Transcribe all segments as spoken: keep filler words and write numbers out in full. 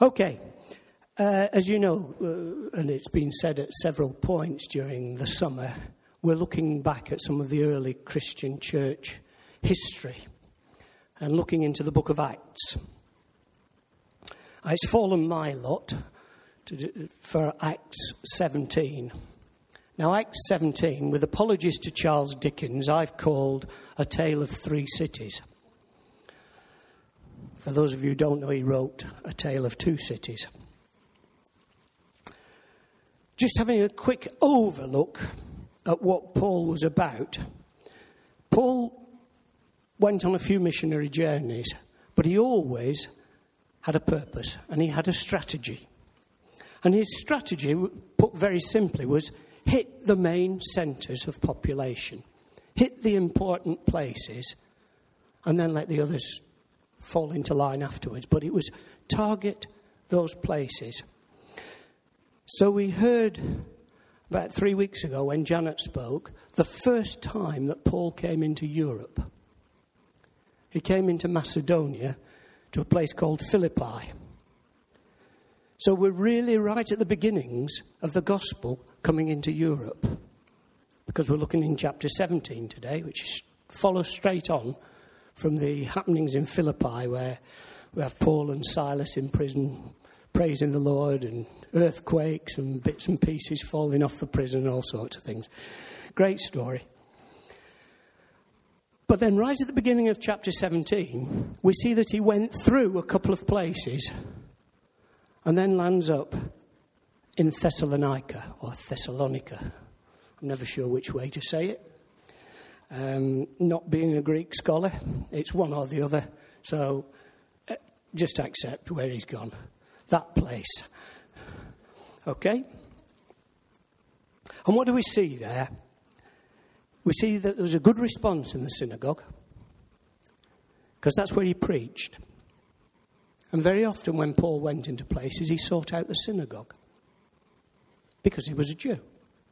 Okay, uh, as you know, uh, and it's been said at several points during the summer, we're looking back at some of the early Christian church history and looking into the book of Acts. It's fallen my lot to do, for Acts seventeen. Now, Acts seventeen, with apologies to Charles Dickens, I've called A Tale of Three Cities. For those of you who don't know, he wrote A Tale of Two Cities. Just having a quick overlook at what Paul was about. Paul went on a few missionary journeys, but he always had a purpose and he had a strategy. And his strategy, put very simply, was hit the main centres of population, hit the important places, and then let the others fall into line afterwards. But it was target those places. So we heard about three weeks ago when Janet spoke, the first time that Paul came into Europe. He came into Macedonia to a place called Philippi. So we're really right at the beginnings of the gospel coming into Europe, because we're looking in chapter seventeen today, which is, follows straight on from the happenings in Philippi, where we have Paul and Silas in prison praising the Lord, and earthquakes and bits and pieces falling off the prison and all sorts of things. Great story. But then right at the beginning of chapter seventeen, we see that he went through a couple of places and then lands up in Thessalonica, or Thessalonica. I'm never sure which way to say it. Um, not being a Greek scholar, it's one or the other. So uh, just accept where he's gone. That place. Okay? And what do we see there? We see that there was a good response in the synagogue, because that's where he preached. And very often when Paul went into places, he sought out the synagogue, because he was a Jew.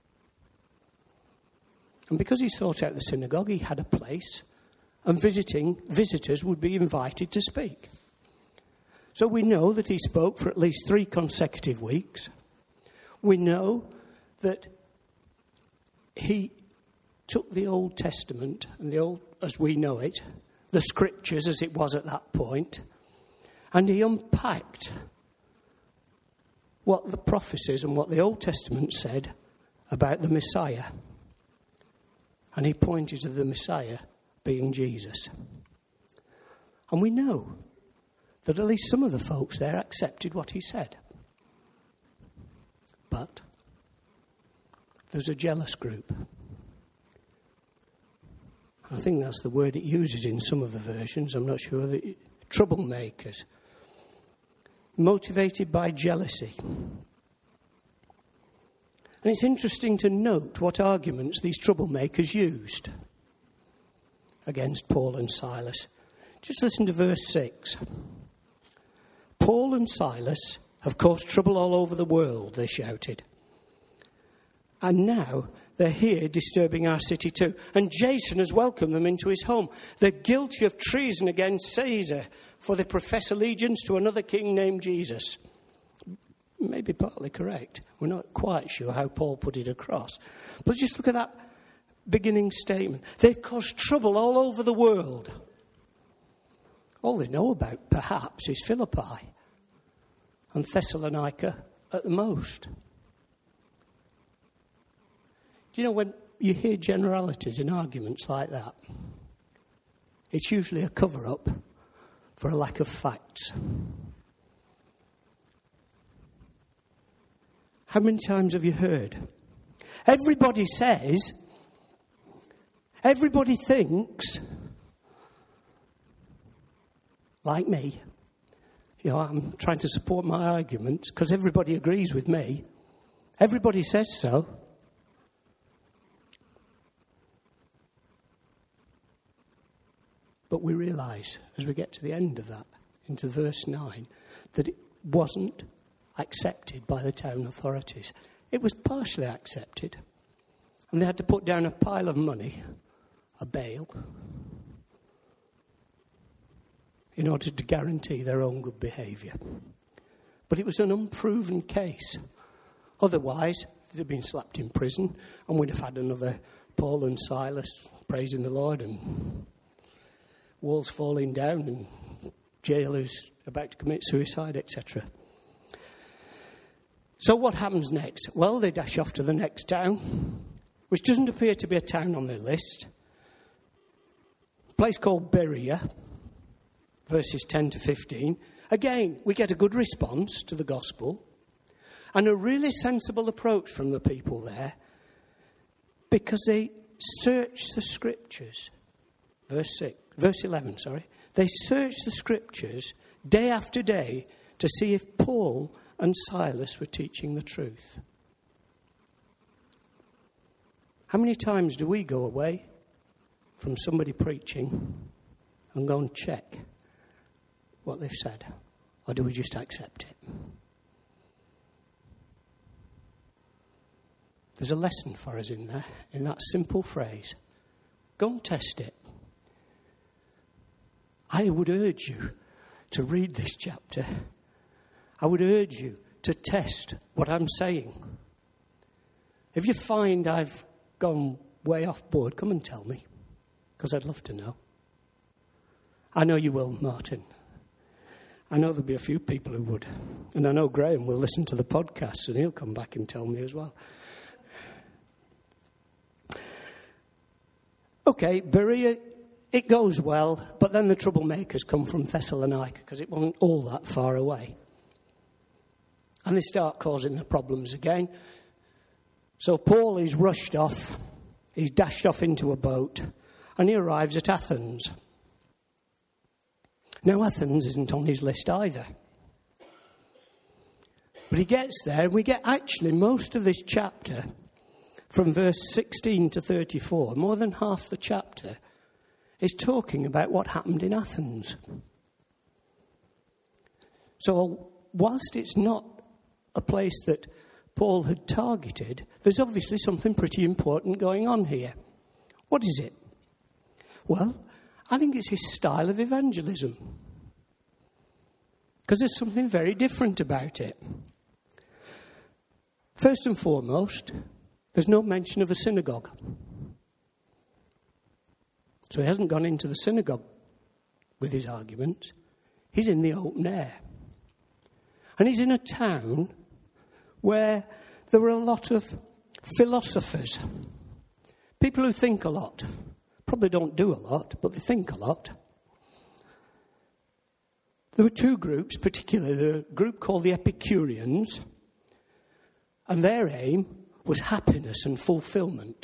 And because he sought out the synagogue, he had a place, and visiting visitors would be invited to speak. So we know that he spoke for at least three consecutive weeks. We know that he took the Old Testament, and the Old, as we know it, the Scriptures as it was at that point, and he unpacked what the prophecies and what the Old Testament said about the Messiah. And he pointed to the Messiah being Jesus. And we know that at least some of the folks there accepted what he said. But there's a jealous group. I think that's the word it uses in some of the versions. I'm not sure. That it, troublemakers. Motivated by jealousy. And it's interesting to note what arguments these troublemakers used against Paul and Silas. Just listen to verse six. Paul and Silas have caused trouble all over the world, they shouted. And now they're here disturbing our city too. And Jason has welcomed them into his home. They're guilty of treason against Caesar, for they profess allegiance to another king named Jesus. Maybe partly correct. We're not quite sure how Paul put it across. But just look at that beginning statement. They've caused trouble all over the world. All they know about, perhaps, is Philippi and Thessalonica at the most. Do you know, when you hear generalities in arguments like that, it's usually a cover-up for a lack of facts. How many times have you heard? Everybody says, everybody thinks, like me. You know, I'm trying to support my arguments because everybody agrees with me. Everybody says so. But we realise, as we get to the end of that, into verse nine, that it wasn't accepted by the town authorities. It was partially accepted. And they had to put down a pile of money, a bail, in order to guarantee their own good behaviour. But it was an unproven case. Otherwise, they'd have been slapped in prison, and we'd have had another Paul and Silas praising the Lord, and walls falling down, and jailers about to commit suicide, et cetera. So what happens next? Well, they dash off to the next town, which doesn't appear to be a town on their list. A place called Berea, verses ten to fifteen. Again, we get a good response to the gospel and a really sensible approach from the people there because they search the scriptures. Verse six, verse eleven, sorry. They search the scriptures day after day to see if Paul and Silas were teaching the truth. How many times do we go away from somebody preaching and go and check what they've said? Or do we just accept it? There's a lesson for us in there, in that simple phrase. Go and test it. I would urge you to read this chapter. I would urge you to test what I'm saying. If you find I've gone way off board, come and tell me, because I'd love to know. I know you will, Martin. I know there'll be a few people who would. And I know Graham will listen to the podcast and he'll come back and tell me as well. Okay, Berea, it goes well, but then the troublemakers come from Thessalonica because it wasn't all that far away. And they start causing the problems again. So Paul is rushed off. He's dashed off into a boat and he arrives at Athens. Now, Athens isn't on his list either. But he gets there, and we get actually most of this chapter from verse sixteen to thirty-four. More than half the chapter is talking about what happened in Athens. So, whilst it's not a place that Paul had targeted, there's obviously something pretty important going on here. What is it? Well, I think it's his style of evangelism. Because there's something very different about it. First and foremost, there's no mention of a synagogue. So he hasn't gone into the synagogue with his arguments. He's in the open air. And he's in a town where there were a lot of philosophers. People who think a lot. Probably don't do a lot, but they think a lot. There were two groups, particularly the group called the Epicureans, and their aim was happiness and fulfillment.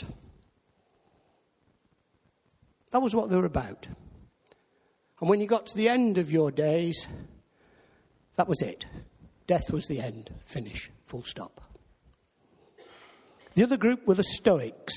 That was what they were about. And when you got to the end of your days, that was it. Death was the end. Finish. Full stop. The other group were the Stoics.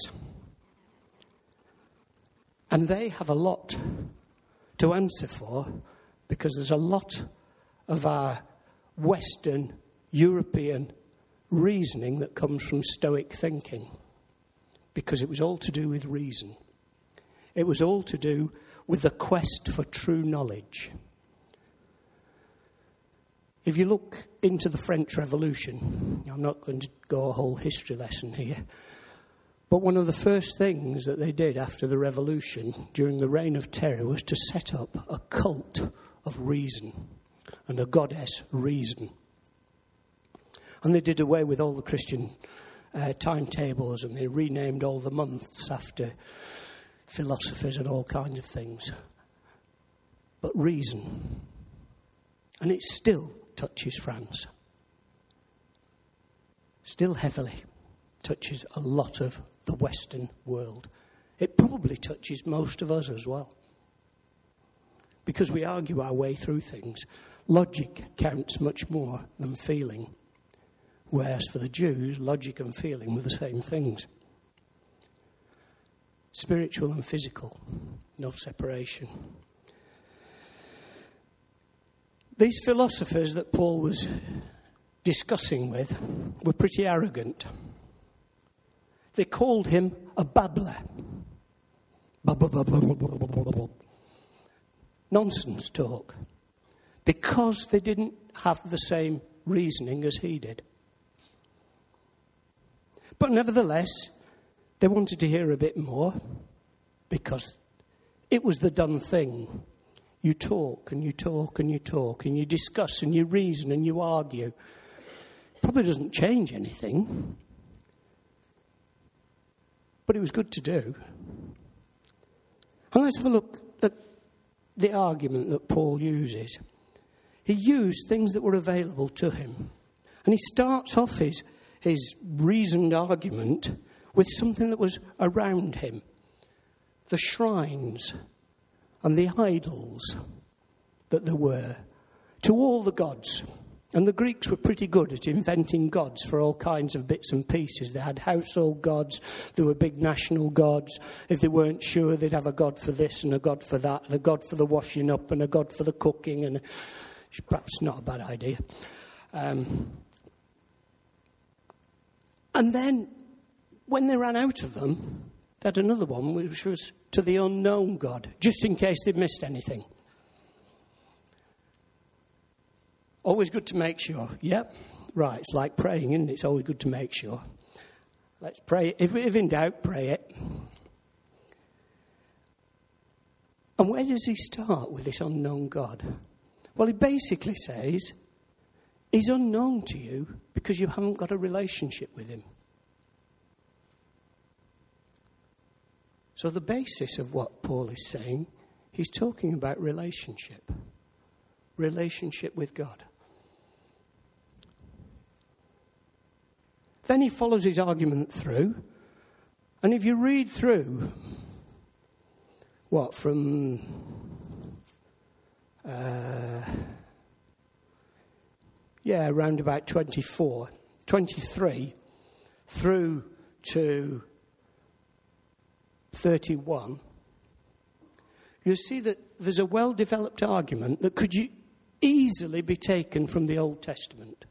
And they have a lot to answer for because there's a lot of our Western European reasoning that comes from Stoic thinking because it was all to do with reason. It was all to do with the quest for true knowledge. If you look into the French Revolution, I'm not going to go a whole history lesson here, but one of the first things that they did after the revolution, during the Reign of Terror, was to set up a cult of reason and a goddess reason. And they did away with all the Christian uh, timetables and they renamed all the months after philosophers and all kinds of things. But reason. And it still touches France. Still heavily touches a lot of the Western world. It probably touches most of us as well. Because we argue our way through things. Logic counts much more than feeling. Whereas for the Jews, logic and feeling were the same things. Spiritual and physical, no separation. These philosophers that Paul was discussing with were pretty arrogant. They called him a babbler. Nonsense talk. Because they didn't have the same reasoning as he did. But nevertheless, they wanted to hear a bit more because it was the done thing. You talk and you talk and you talk and you discuss and you reason and you argue. Probably doesn't change anything, but it was good to do. And let's have a look at the argument that Paul uses. He used things that were available to him. And he starts off his, his reasoned argument with something that was around him. The shrines and the idols that there were to all the gods. And the Greeks were pretty good at inventing gods for all kinds of bits and pieces. They had household gods, there were big national gods. If they weren't sure, they'd have a god for this and a god for that, and a god for the washing up and a god for the cooking, and perhaps not a bad idea. Um, and then, when they ran out of them, they had another one, which was to the unknown God, just in case they'd missed anything. Always good to make sure. Yep, right, it's like praying, isn't it? It's always good to make sure. Let's pray. If, if in doubt, pray it. And where does he start with this unknown God? Well, he basically says, he's unknown to you because you haven't got a relationship with him. So the basis of what Paul is saying, he's talking about relationship. Relationship with God. Then he follows his argument through. And if you read through, what, from uh, yeah, around about twenty-four, twenty-three, through to thirty-one, you see that there's a well-developed argument that could easily be taken from the Old Testament.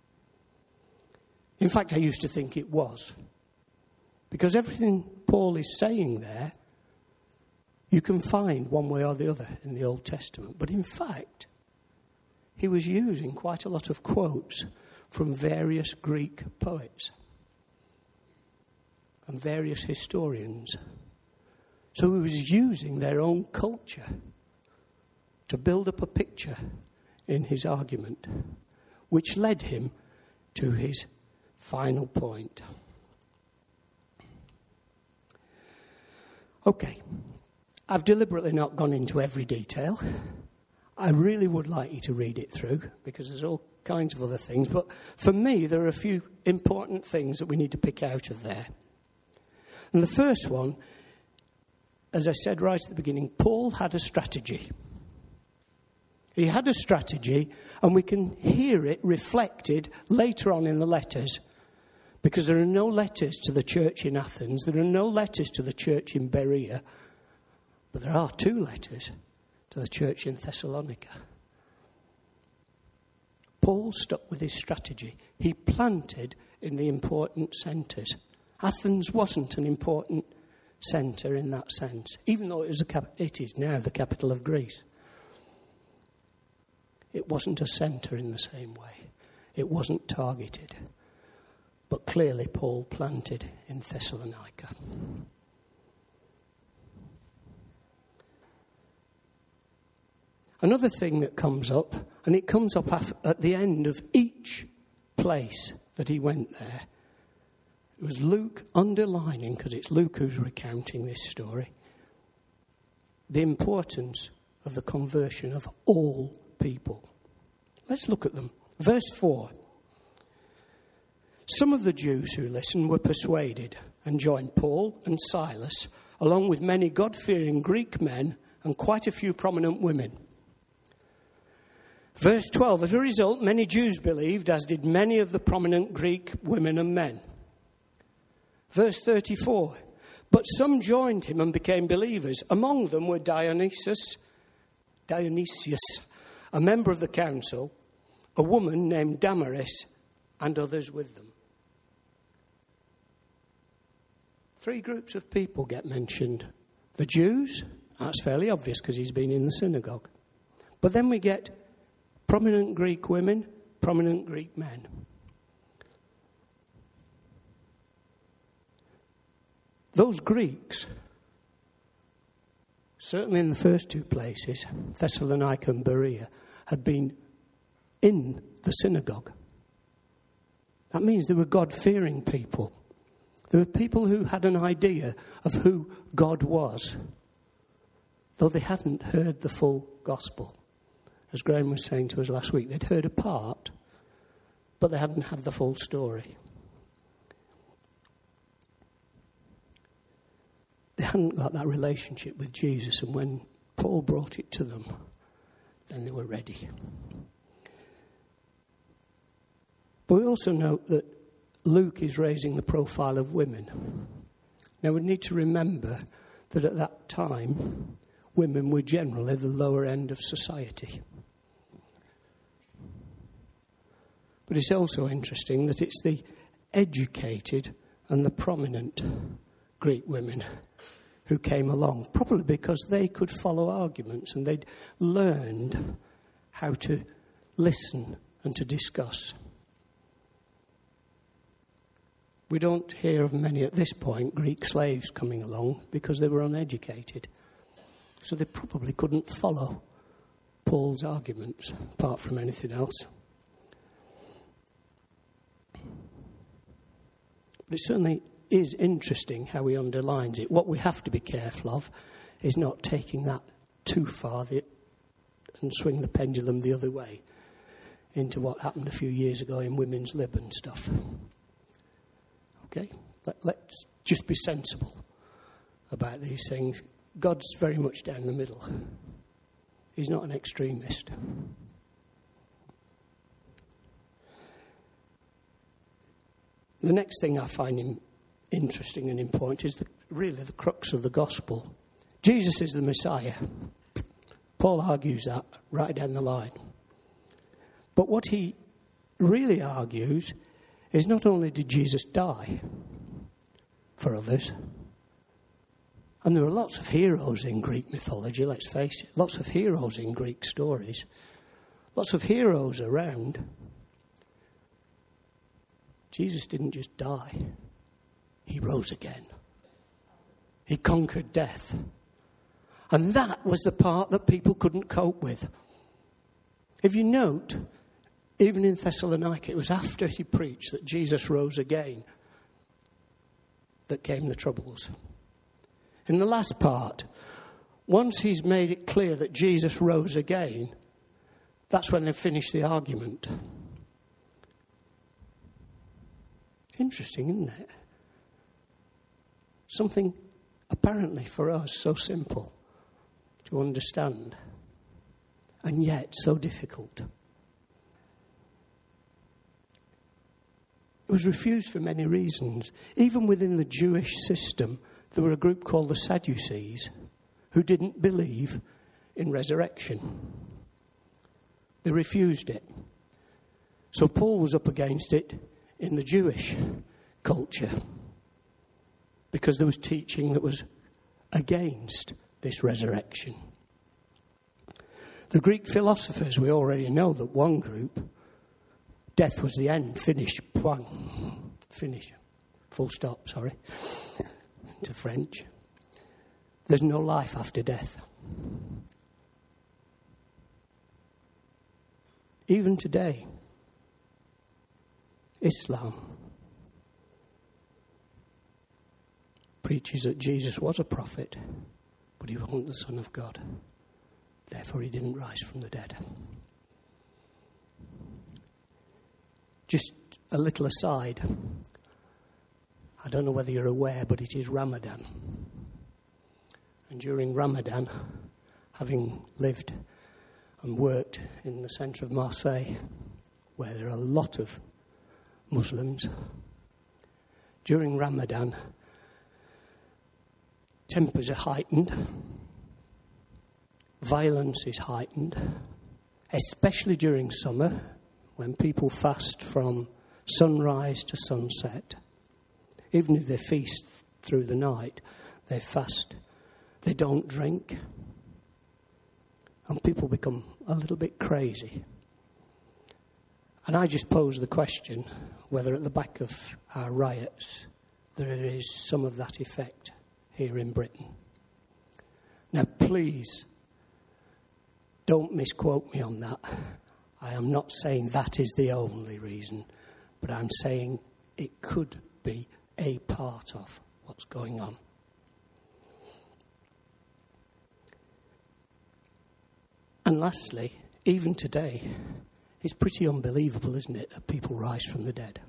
In fact, I used to think it was. Because everything Paul is saying there, you can find one way or the other in the Old Testament. But in fact, he was using quite a lot of quotes from various Greek poets and various historians. So he was using their own culture to build up a picture in his argument, which led him to his final point. Okay, I've deliberately not gone into every detail. I really would like you to read it through, because there's all kinds of other things. But for me, there are a few important things that we need to pick out of there. And the first one, as I said right at the beginning, Paul had a strategy. He had a strategy, and we can hear it reflected later on in the letters, because there are no letters to the church in Athens, there are no letters to the church in Berea, but there are two letters to the church in Thessalonica. Paul stuck with his strategy. He planted in the important centres. Athens wasn't an important centre in that sense, even though it was a cap- it is now the capital of Greece. It wasn't a centre in the same way. It wasn't targeted. But clearly Paul planted in Thessalonica. Another thing that comes up, and it comes up at the end of each place that he went there, it was Luke underlining, because it's Luke who's recounting this story, the importance of the conversion of all people. Let's look at them. Verse four. Some of the Jews who listened were persuaded and joined Paul and Silas, along with many God-fearing Greek men and quite a few prominent women. Verse twelve, as a result, many Jews believed, as did many of the prominent Greek women and men. Verse thirty-four, but some joined him and became believers. Among them were Dionysius, Dionysius, a member of the council, a woman named Damaris, and others with them. Three groups of people get mentioned. The Jews, that's fairly obvious because he's been in the synagogue. But then we get prominent Greek women prominent Greek men. Those Greeks, certainly in the first two places, Thessalonica and Berea, had been in the synagogue. That means they were God-fearing people. They were people who had an idea of who God was, though they hadn't heard the full gospel. As Graham was saying to us last week, they'd heard a part, but they hadn't had the full story. They hadn't got that relationship with Jesus, and when Paul brought it to them, then they were ready. But we also note that Luke is raising the profile of women. Now we need to remember that at that time, women were generally the lower end of society. But it's also interesting that it's the educated and the prominent Greek women who came along, probably because they could follow arguments and they'd learned how to listen and to discuss. We don't hear of many at this point Greek slaves coming along because they were uneducated. So they probably couldn't follow Paul's arguments, apart from anything else. But it certainly is interesting how he underlines it. What we have to be careful of is not taking that too far and swing the pendulum the other way into what happened a few years ago in women's lib and stuff. Okay? Let, let's just be sensible about these things. God's very much down the middle. He's not an extremist. The next thing I find him interesting and important is the, really the crux of the gospel. Jesus is the Messiah. Paul argues that right down the line. But what he really argues is not only did Jesus die for others, and there are lots of heroes in Greek mythology, let's face it, lots of heroes in Greek stories, lots of heroes around. Jesus didn't just die. He rose again. He conquered death. And that was the part that people couldn't cope with. If you note, even in Thessalonica, it was after he preached that Jesus rose again that came the troubles. In the last part, once he's made it clear that Jesus rose again, that's when they finished the argument. Interesting, isn't it? Something apparently for us so simple to understand, and yet so difficult. It was refused for many reasons. Even within the Jewish system, there were a group called the Sadducees who didn't believe in resurrection. They refused it. So Paul was up against it in the Jewish culture because there was teaching that was against this resurrection. The Greek philosophers, we already know that one group, death was the end, finish, point, finish, full stop, sorry, to French. There's no life after death. Even today, Islam preaches that Jesus was a prophet, but he wasn't the Son of God. Therefore, he didn't rise from the dead. Just a little aside. I don't know whether you're aware, but it is Ramadan. And during Ramadan, having lived and worked in the centre of Marseille, where there are a lot of Muslims, during Ramadan, tempers are heightened, violence is heightened, especially during summer, when people fast from sunrise to sunset. Even if they feast through the night, they fast. They don't drink. And people become a little bit crazy. And I just pose the question whether at the back of our riots there is some of that effect here in Britain. Now, please, don't misquote me on that. I am not saying that is the only reason, but I'm saying it could be a part of what's going on. And lastly, even today, it's pretty unbelievable, isn't it, that people rise from the dead?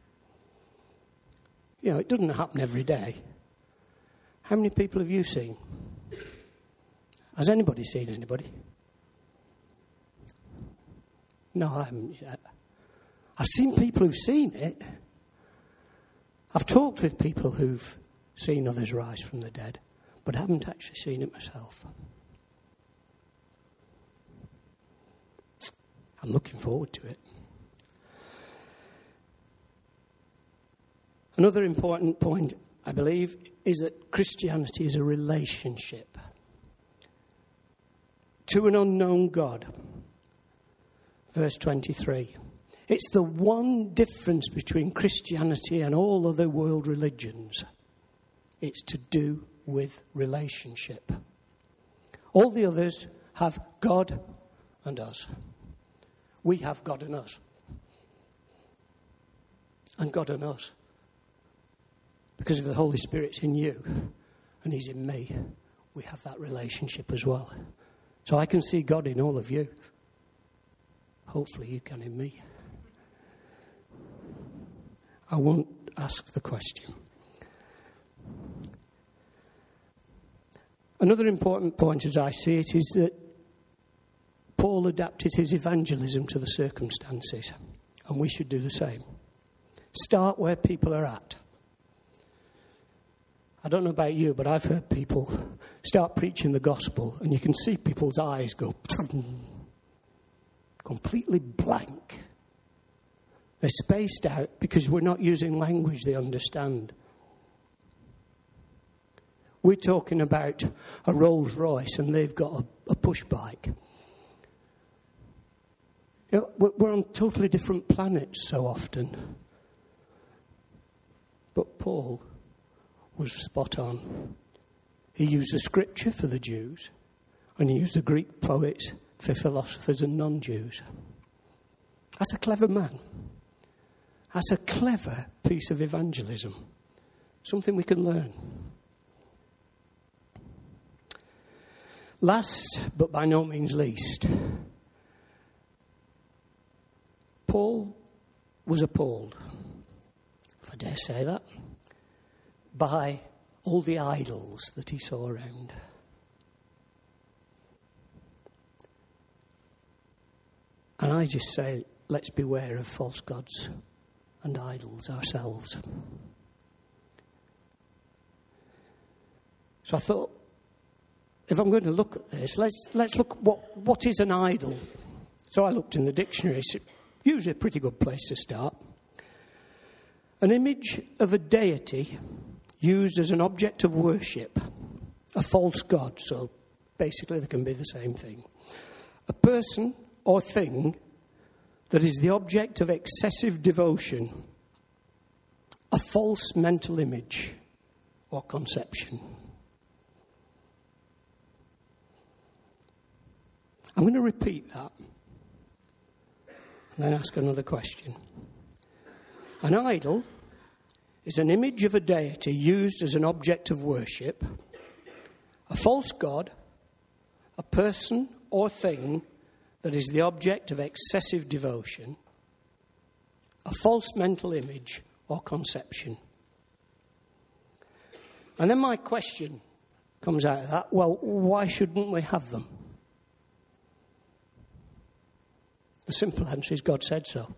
You know, it doesn't happen every day. How many people have you seen? Has anybody seen anybody? No, I haven't yet. I've seen people who've seen it. I've talked with people who've seen others rise from the dead, but I haven't actually seen it myself. I'm looking forward to it. Another important point, I believe, is that Christianity is a relationship to an unknown God. Verse twenty-three. It's the one difference between Christianity and all other world religions. It's to do with relationship. All the others have God and us. We have God and us. And God and us. Because if the Holy Spirit's in you and He's in me, we have that relationship as well. So I can see God in all of you. Hopefully you can in me. I won't ask the question. Another important point as I see it is that Paul adapted his evangelism to the circumstances, and we should do the same. Start where people are at. I don't know about you, but I've heard people start preaching the gospel, and you can see people's eyes go completely blank. They're spaced out because we're not using language they understand. We're talking about a Rolls Royce, and they've got a, a push bike. You know, we're on totally different planets so often. But Paul was spot on. He used the scripture for the Jews, and he used the Greek poets for philosophers and non-Jews. That's a clever man. That's a clever piece of evangelism. Something we can learn. Last, but by no means least, Paul was appalled, if I dare say that, by all the idols that he saw around. And I just say, let's beware of false gods and idols ourselves. So I thought, if I'm going to look at this, let's let's look what what is an idol. So I looked in the dictionary. It's usually a pretty good place to start. An image of a deity used as an object of worship, a false god. So basically, they can be the same thing. A person or thing that is the object of excessive devotion, a false mental image or conception. I'm going to repeat that and then ask another question. An idol is an image of a deity used as an object of worship, a false god, a person or thing that is the object of excessive devotion, a false mental image or conception. And then my question comes out of that, well, why shouldn't we have them? The simple answer is God said so.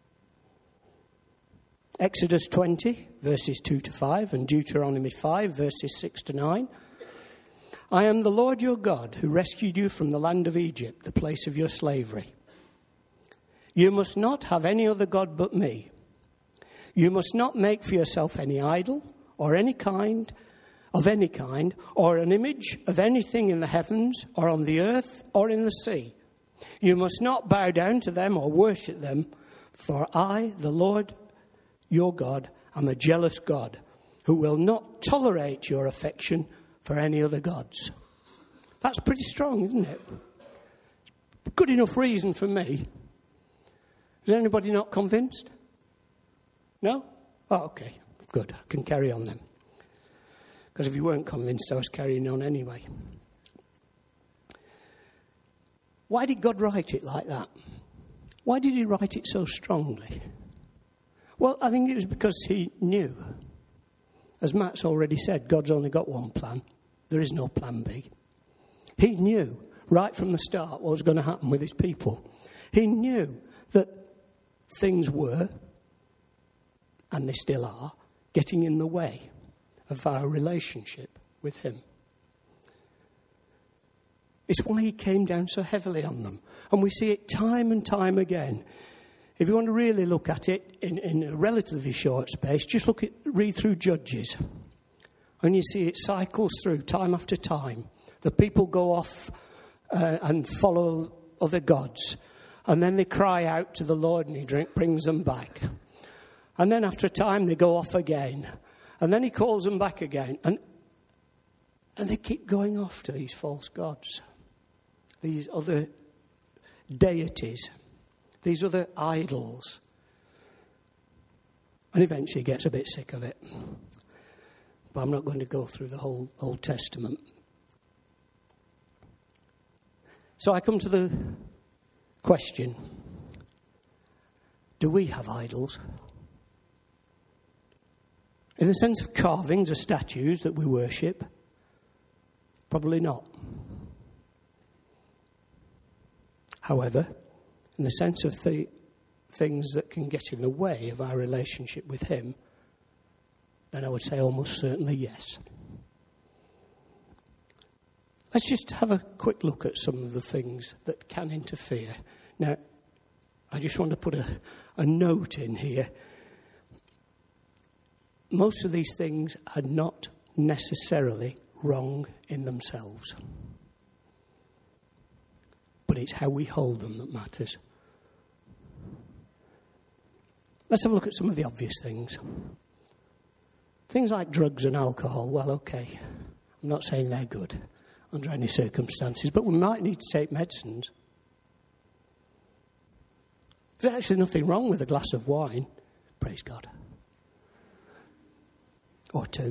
Exodus twenty, verses two to five, and Deuteronomy five, verses six to nine. I am the Lord your God who rescued you from the land of Egypt, the place of your slavery. You must not have any other god but me. You must not make for yourself any idol or any kind of any kind, or an image of anything in the heavens or on the earth or in the sea. You must not bow down to them or worship them, For I, the Lord your God, am a jealous God, who will not tolerate your affection for any other gods. That's pretty strong, isn't it? Good enough reason for me. Is anybody not convinced? No? Oh, okay. Good. I can carry on then. Because if you weren't convinced, I was carrying on anyway. Why did God write it like that? Why did he write it so strongly? Well, I think it was because he knew. As Matt's already said, God's only got one plan. There is no plan B. He knew right from the start what was going to happen with his people. He knew that things were, and they still are, getting in the way of our relationship with him. It's why he came down so heavily on them. And we see it time and time again. If you want to really look at it in, in a relatively short space, just look at, read through Judges. And you see it cycles through time after time. The people go off uh, and follow other gods. And then they cry out to the Lord and he drink, brings them back. And then after a time they go off again. And then he calls them back again. And, and they keep going off to these false gods. These other deities, these other idols. And eventually gets a bit sick of it. But I'm not going to go through the whole Old Testament. So I come to the question, do we have idols? In the sense of carvings or statues that we worship? Probably not. However, in the sense of the things that can get in the way of our relationship with him, then I would say almost certainly yes. Let's just have a quick look at some of the things that can interfere. Now, I just want to put a, a note in here. Most of these things are not necessarily wrong in themselves. But it's how we hold them that matters. Let's have a look at some of the obvious things. Things like drugs and alcohol, well, okay. I'm not saying they're good under any circumstances, but we might need to take medicines. There's actually nothing wrong with a glass of wine. Praise God. Or two.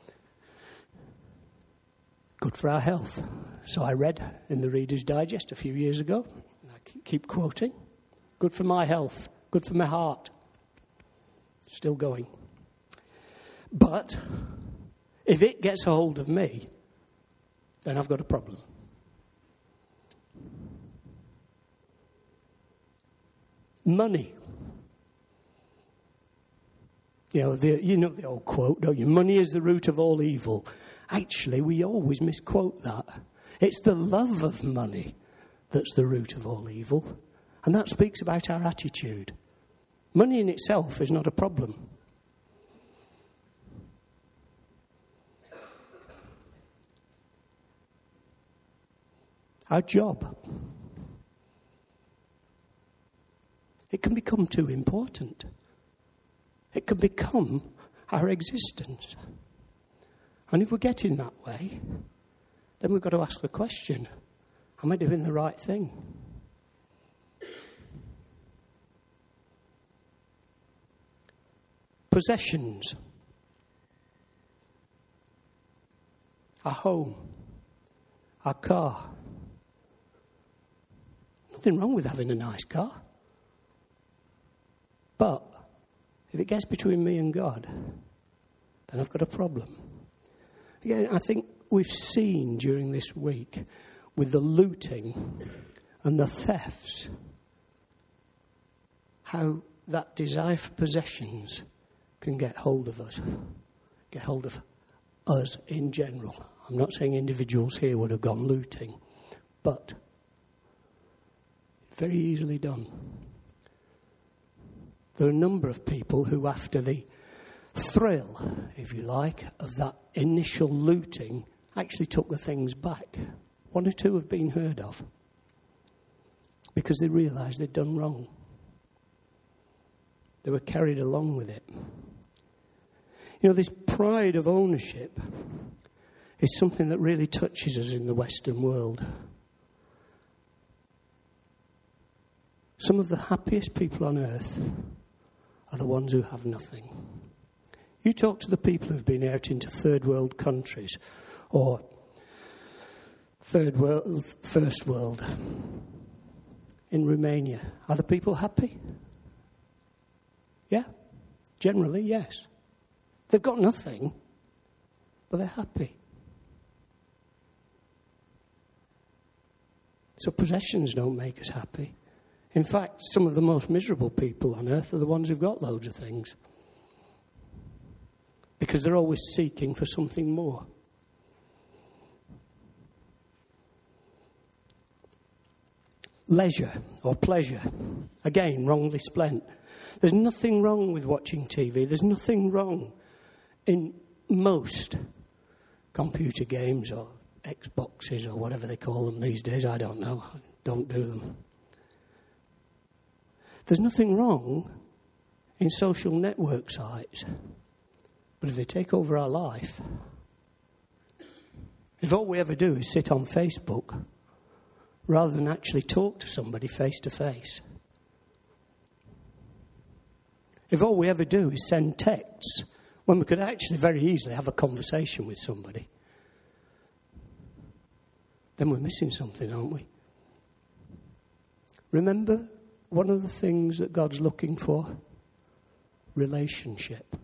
Good for our health. So I read in the Reader's Digest a few years ago. I keep quoting. Good for my health. Good for my heart. Still going. But if it gets a hold of me, then I've got a problem. Money. You know, the, you know the old quote, don't you? Money is the root of all evil. Actually, we always misquote that. It's the love of money that's the root of all evil. And that speaks about our attitude. Money in itself is not a problem. Our job. It can become too important. It can become our existence. And if we're getting that way, then we've got to ask the question, am I doing the right thing? Possessions. Our home. Our car. Nothing wrong with having a nice car. But if it gets between me and God, then I've got a problem. Again, I think we've seen during this week with the looting and the thefts how that desire for possessions can get hold of us, get hold of us in general. I'm not saying individuals here would have gone looting, but very easily done. There are a number of people who, after the thrill, if you like, of that initial looting, actually took the things back. One or two have been heard of because they realised they'd done wrong. They were carried along with it. You know, this pride of ownership is something that really touches us in the Western world. Some of the happiest people on earth are the ones who have nothing. You talk to the people who've been out into third world countries or third world, first world. In Romania, are the people happy? Yeah, generally, yes. They've got nothing, but they're happy. So possessions don't make us happy. In fact, some of the most miserable people on earth are the ones who've got loads of things. Because they're always seeking for something more. Leisure or pleasure, again, wrongly spent. There's nothing wrong with watching T V. There's nothing wrong in most computer games or Xboxes or whatever they call them these days. I don't know. I don't do them. There's nothing wrong in social network sites. But if they take over our life, if all we ever do is sit on Facebook rather than actually talk to somebody face to face, if all we ever do is send texts when we could actually very easily have a conversation with somebody, then we're missing something, aren't we? Remember, one of the things that God's looking for? Relationship.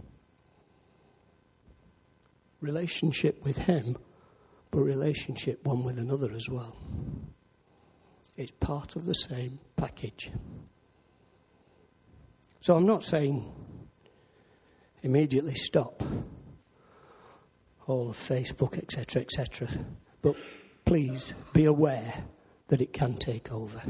Relationship with Him, but relationship one with another as well. It's part of the same package. So I'm not saying immediately stop all of Facebook, et cetera, et cetera. But please be aware that it can take over.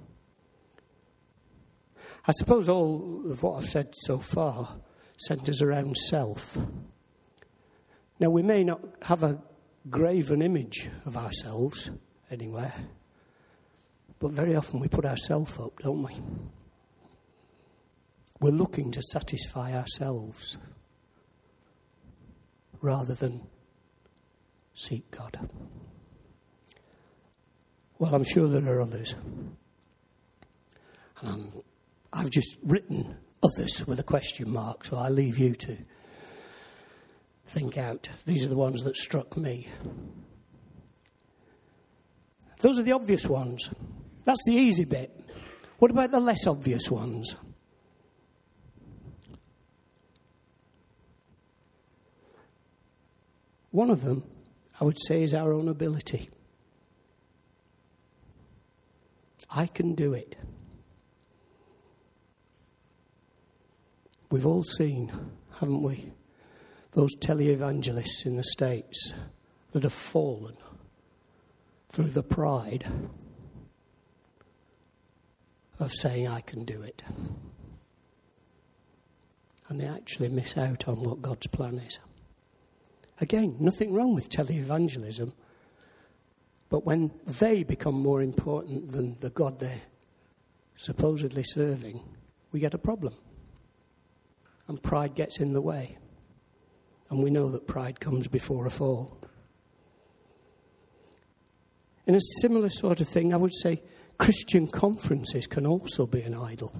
I suppose all of what I've said so far centres around self. Now, we may not have a graven image of ourselves anywhere, but very often we put ourselves up, don't we? We're looking to satisfy ourselves rather than seek God. Well, I'm sure there are others. And I'm, I've just written others with a question mark, so I leave you to think out. These are the ones that struck me. Those are the obvious ones. That's the easy bit. What about the less obvious ones? One of them, I would say, is our own ability. I can do it. We've all seen, haven't we, those televangelists in the States that have fallen through the pride of saying, I can do it. And they actually miss out on what God's plan is. Again, nothing wrong with televangelism, but when they become more important than the God they're supposedly serving, we get a problem. And pride gets in the way. And we know that pride comes before a fall. In a similar sort of thing, I would say Christian conferences can also be an idol.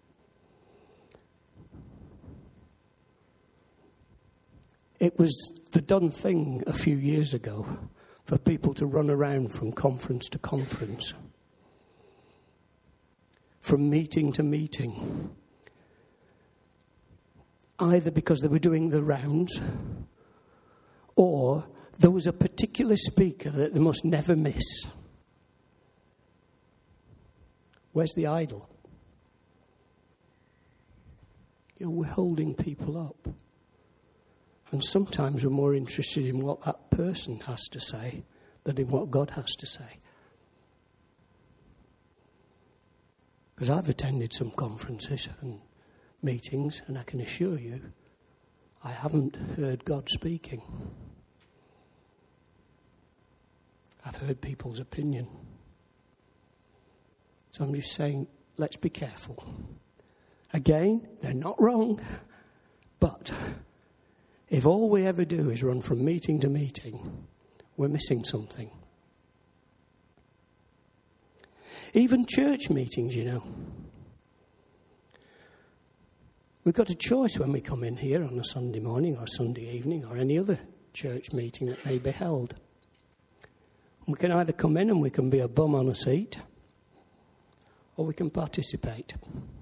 It was the done thing a few years ago for people to run around from conference to conference, from meeting to meeting, either because they were doing the rounds or there was a particular speaker that they must never miss. Where's the idol? You know, we're holding people up. And sometimes we're more interested in what that person has to say than in what God has to say. Because I've attended some conferences and meetings, and I can assure you, I haven't heard God speaking. I've heard people's opinion. So I'm just saying, let's be careful. Again, they're not wrong, but if all we ever do is run from meeting to meeting, we're missing something. Even church meetings, you know. We've got a choice when we come in here on a Sunday morning or Sunday evening or any other church meeting that may be held. We can either come in and we can be a bum on a seat, or we can participate.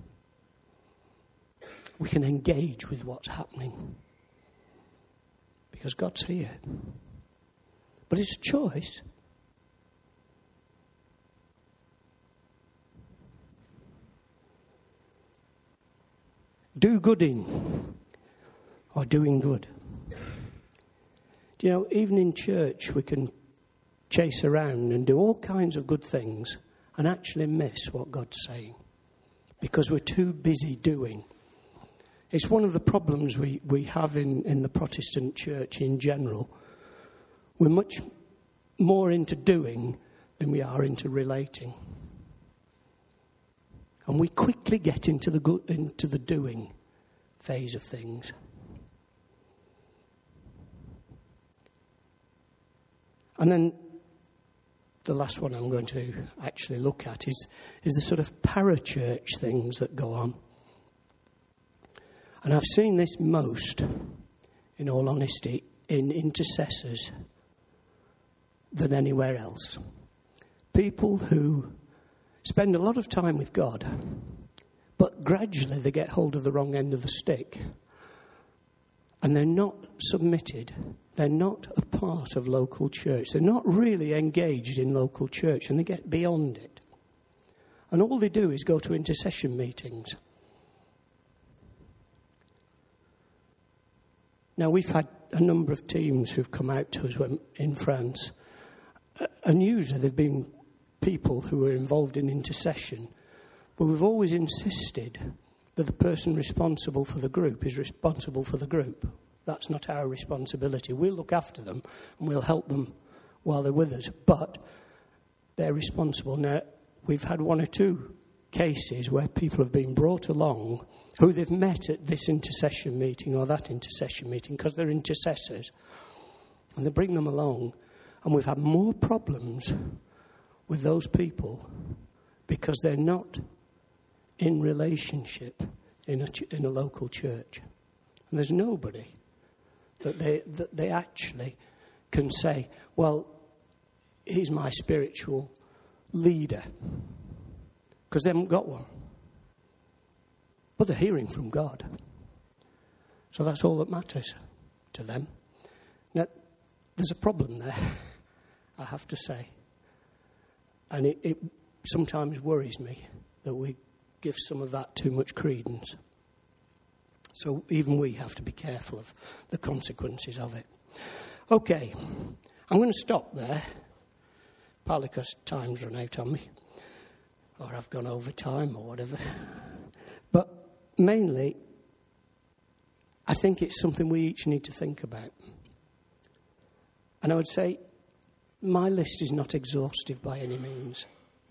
We can engage with what's happening. Because God's here. But it's a choice. Do-gooding or doing good. Do you know, even in church we can chase around and do all kinds of good things and actually miss what God's saying because we're too busy doing. It's one of the problems we, we have in, in the Protestant church in general. We're much more into doing than we are into relating. And we quickly get into the go- into the doing phase of things. And then the last one I'm going to actually look at is, is the sort of parachurch things that go on. And I've seen this most, in all honesty, in intercessors than anywhere else. People who spend a lot of time with God, but gradually they get hold of the wrong end of the stick. And they're not submitted. They're not a part of local church. They're not really engaged in local church, and they get beyond it. And all they do is go to intercession meetings. Now, we've had a number of teams who've come out to us when, in France, and usually they've been people who are involved in intercession, but we've always insisted that the person responsible for the group is responsible for the group. That's not our responsibility. We'll look after them and we'll help them while they're with us, but they're responsible. Now, we've had one or two cases where people have been brought along who they've met at this intercession meeting or that intercession meeting because they're intercessors, and they bring them along, and we've had more problems with those people because they're not in relationship in a, ch- in a local church. And there's nobody that they, that they actually can say, well, he's my spiritual leader, because they haven't got one. But they're hearing from God. So that's all that matters to them. Now, there's a problem there, I have to say. And it, it sometimes worries me that we give some of that too much credence. So even we have to be careful of the consequences of it. Okay, I'm going to stop there, partly because time's run out on me, or I've gone over time or whatever. But mainly, I think it's something we each need to think about. And I would say, my list is not exhaustive by any means.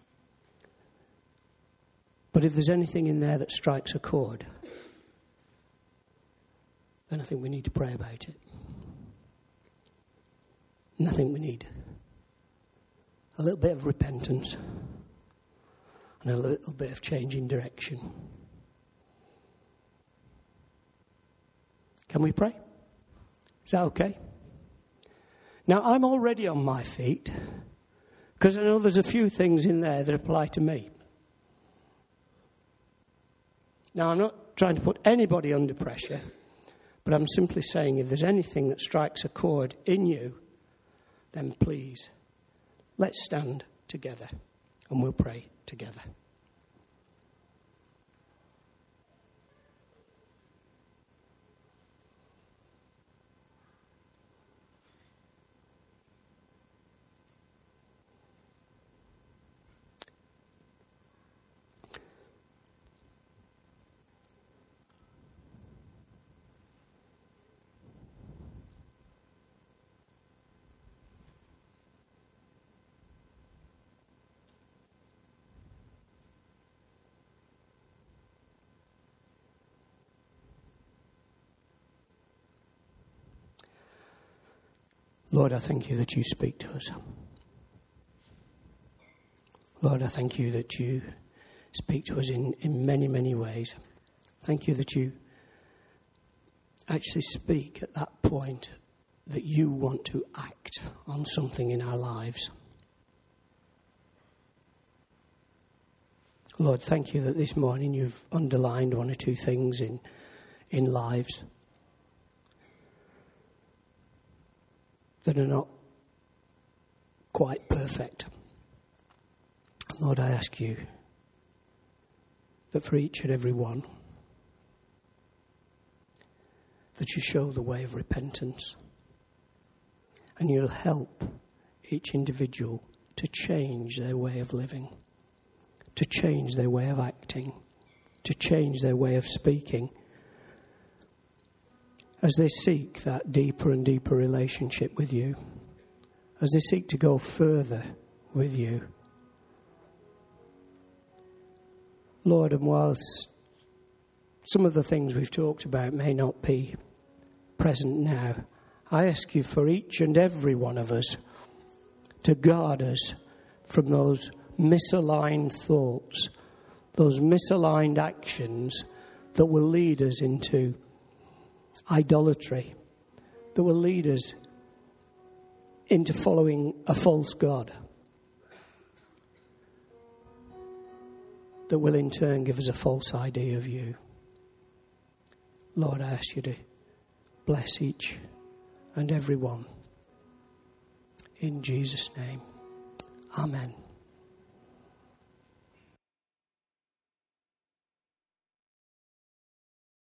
But if there's anything in there that strikes a chord, then I think we need to pray about it. And I think we need a little bit of repentance and a little bit of change in direction. Can we pray? Is that okay? Now, I'm already on my feet because I know there's a few things in there that apply to me. Now, I'm not trying to put anybody under pressure, but I'm simply saying if there's anything that strikes a chord in you, then please, let's stand together and we'll pray together. Lord, I thank you that you speak to us. Lord, I thank you that you speak to us in, in many, many ways. Thank you that you actually speak at that point that you want to act on something in our lives. Lord, thank you that this morning you've underlined one or two things in, in lives that are not quite perfect. Lord, I ask you that for each and every one, that you show the way of repentance, and you'll help each individual to change their way of living, to change their way of acting, to change their way of speaking, as they seek that deeper and deeper relationship with you, as they seek to go further with you. Lord, and whilst some of the things we've talked about may not be present now, I ask you for each and every one of us to guard us from those misaligned thoughts, those misaligned actions that will lead us into idolatry, that will lead us into following a false god, that will in turn give us a false idea of you. Lord, I ask you to bless each and every one. In Jesus' name, amen.